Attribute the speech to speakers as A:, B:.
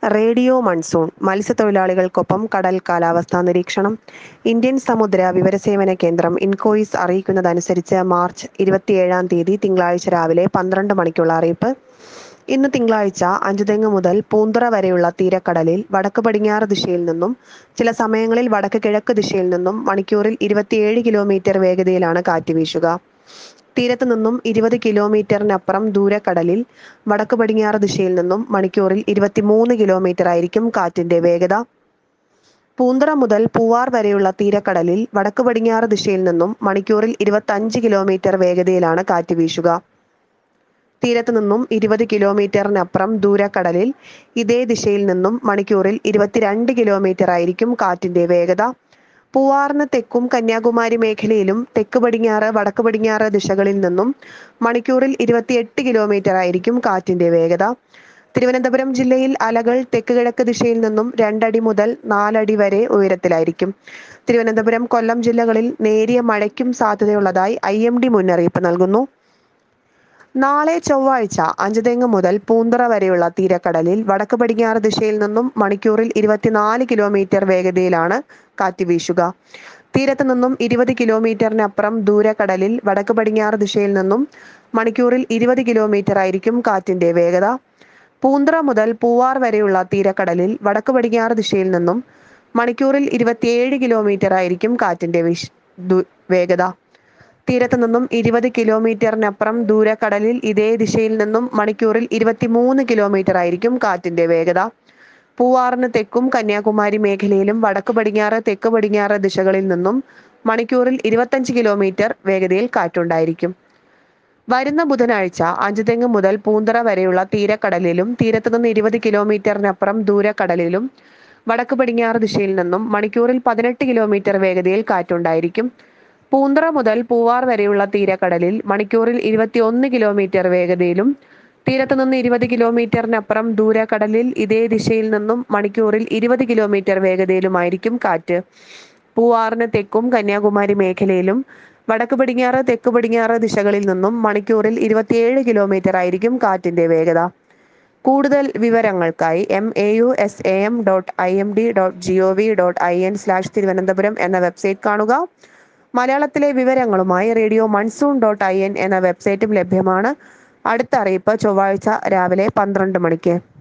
A: Radio monsoon മത്സ്യത്തൊഴിലാളികൾക്കൊപ്പം കടൽ കാലാവസ്ഥാ നിരീക്ഷണം. ഇന്ത്യൻ സമുദ്ര വിവരസേവന കേന്ദ്രം ഇൻകോയിസ് അറിയിക്കുന്നതനുസരിച്ച് മാർച്ച് 27 തിങ്കളാഴ്ച രാവിലെ 12 മണിക്കുള്ള അറിയിപ്പ്. ഇന്ന് തിങ്കളാഴ്ച അഞ്ചുതെങ്ങ് മുതൽ പൂന്തുറ വരെയുള്ള തീരക്കടലിൽ വടക്ക് പടിഞ്ഞാറ് ദിശയിൽ നിന്നും ചില സമയങ്ങളിൽ വടക്ക് കിഴക്ക് ദിശയിൽ നിന്നും മണിക്കൂറിൽ 27 കിലോമീറ്റർ വേഗതയിലാണ് കാറ്റ് വീശുക. തീരത്ത് നിന്നും 20 കിലോമീറ്ററിനപ്പുറം ദൂരക്കടലിൽ വടക്ക് പടിഞ്ഞാറ് ദിശയിൽ നിന്നും മണിക്കൂറിൽ 23 കിലോമീറ്റർ ആയിരിക്കും കാറ്റിന്റെ വേഗത. പൂന്തുറ മുതൽ പൂവാർ വരെയുള്ള തീരക്കടലിൽ വടക്ക് പടിഞ്ഞാറ് ദിശയിൽ നിന്നും മണിക്കൂറിൽ 25 കിലോമീറ്റർ വേഗതയിലാണ് കാറ്റ് വീശുക. തീരത്ത് നിന്നും 20 കിലോമീറ്ററിനപ്പുറം ദൂരക്കടലിൽ ഇതേ ദിശയിൽ നിന്നും മണിക്കൂറിൽ 22 കിലോമീറ്റർ ആയിരിക്കും കാറ്റിന്റെ വേഗത. പൂവാറിന് തെക്കും കന്യാകുമാരി മേഖലയിലും തെക്ക് പടിഞ്ഞാറ് വടക്ക് പടിഞ്ഞാറ് ദിശകളിൽ നിന്നും മണിക്കൂറിൽ 28 കിലോമീറ്റർ ആയിരിക്കും കാറ്റിന്റെ വേഗത. തിരുവനന്തപുരം ജില്ലയിൽ അലകൾ തെക്ക് കിഴക്ക് ദിശയിൽ നിന്നും 2 അടി മുതൽ 4 അടി വരെ ഉയരത്തിലായിരിക്കും. തിരുവനന്തപുരം കൊല്ലം ജില്ലകളിൽ നേരിയ മഴയ്ക്കും സാധ്യതയുള്ളതായി IMD മുന്നറിയിപ്പ് നൽകുന്നു. നാളെ ചൊവ്വാഴ്ച അഞ്ചുതെങ്ങ് മുതൽ പൂന്തുറ വരെയുള്ള തീരക്കടലിൽ വടക്ക് പടിഞ്ഞാറ് ദിശയിൽ നിന്നും മണിക്കൂറിൽ 24 കിലോമീറ്റർ വേഗതയിലാണ് കാറ്റ് വീശുക. തീരത്ത് നിന്നും 20 കിലോമീറ്ററിനപ്പുറം ദൂരക്കടലിൽ വടക്ക് പടിഞ്ഞാറ് ദിശയിൽ നിന്നും മണിക്കൂറിൽ 20 കിലോമീറ്റർ ആയിരിക്കും കാറ്റിന്റെ വേഗത. പൂന്തുറ മുതൽ പൂവാർ വരെയുള്ള തീരക്കടലിൽ വടക്ക് പടിഞ്ഞാറ് ദിശയിൽ നിന്നും മണിക്കൂറിൽ 27 കിലോമീറ്റർ ആയിരിക്കും കാറ്റിന്റെ വേഗത. തീരത്ത് നിന്നും 20 കിലോമീറ്ററിനപ്പുറം ദൂരക്കടലിൽ ഇതേ ദിശയിൽ നിന്നും മണിക്കൂറിൽ 23 കിലോമീറ്റർ ആയിരിക്കും കാറ്റിന്റെ വേഗത. പൂവാറിന് തെക്കും കന്യാകുമാരി മേഖലയിലും വടക്ക് പടിഞ്ഞാറ് തെക്ക് പടിഞ്ഞാറ് ദിശകളിൽ നിന്നും മണിക്കൂറിൽ 25 കിലോമീറ്റർ വേഗതയിൽ കാറ്റുണ്ടായിരിക്കും. വരുന്ന ബുധനാഴ്ച അഞ്ചുതെങ്ങ് മുതൽ പൂന്തുറ വരെയുള്ള തീരക്കടലിലും തീരത്ത് നിന്ന് 20 കിലോമീറ്ററിനപ്പുറം ദൂരക്കടലിലും വടക്ക് പടിഞ്ഞാറ് ദിശയിൽ നിന്നും മണിക്കൂറിൽ 18 കിലോമീറ്റർ വേഗതയിൽ കാറ്റുണ്ടായിരിക്കും. പൂന്തുറ മുതൽ പൂവാർ വരെയുള്ള തീരക്കടലിൽ മണിക്കൂറിൽ 21 കിലോമീറ്റർ വേഗതയിലും തീരത്ത് നിന്ന് 20 കിലോമീറ്ററിനപ്പുറം ദൂരക്കടലിൽ ഇതേ ദിശയിൽ നിന്നും മണിക്കൂറിൽ 20 കിലോമീറ്റർ വേഗതയിലുമായിരിക്കും കാറ്റ്. പൂവാറിന് തെക്കും കന്യാകുമാരി മേഖലയിലും വടക്ക് പടിഞ്ഞാറ് തെക്ക് പടിഞ്ഞാറ് ദിശകളിൽ നിന്നും മണിക്കൂറിൽ 27 കിലോമീറ്റർ ആയിരിക്കും കാറ്റിന്റെ വേഗത. കൂടുതൽ വിവരങ്ങൾക്കായി mausam.imd.gov.in/തിരുവനന്തപുരം എന്ന വെബ്സൈറ്റ് കാണുക. മലയാളത്തിലെ വിവരങ്ങളുമായി റേഡിയോ മൺസൂൺ.in എന്ന വെബ്സൈറ്റും ലഭ്യമാണ്. അടുത്ത അറിയിപ്പ് ചൊവ്വാഴ്ച രാവിലെ 12 മണിക്ക്.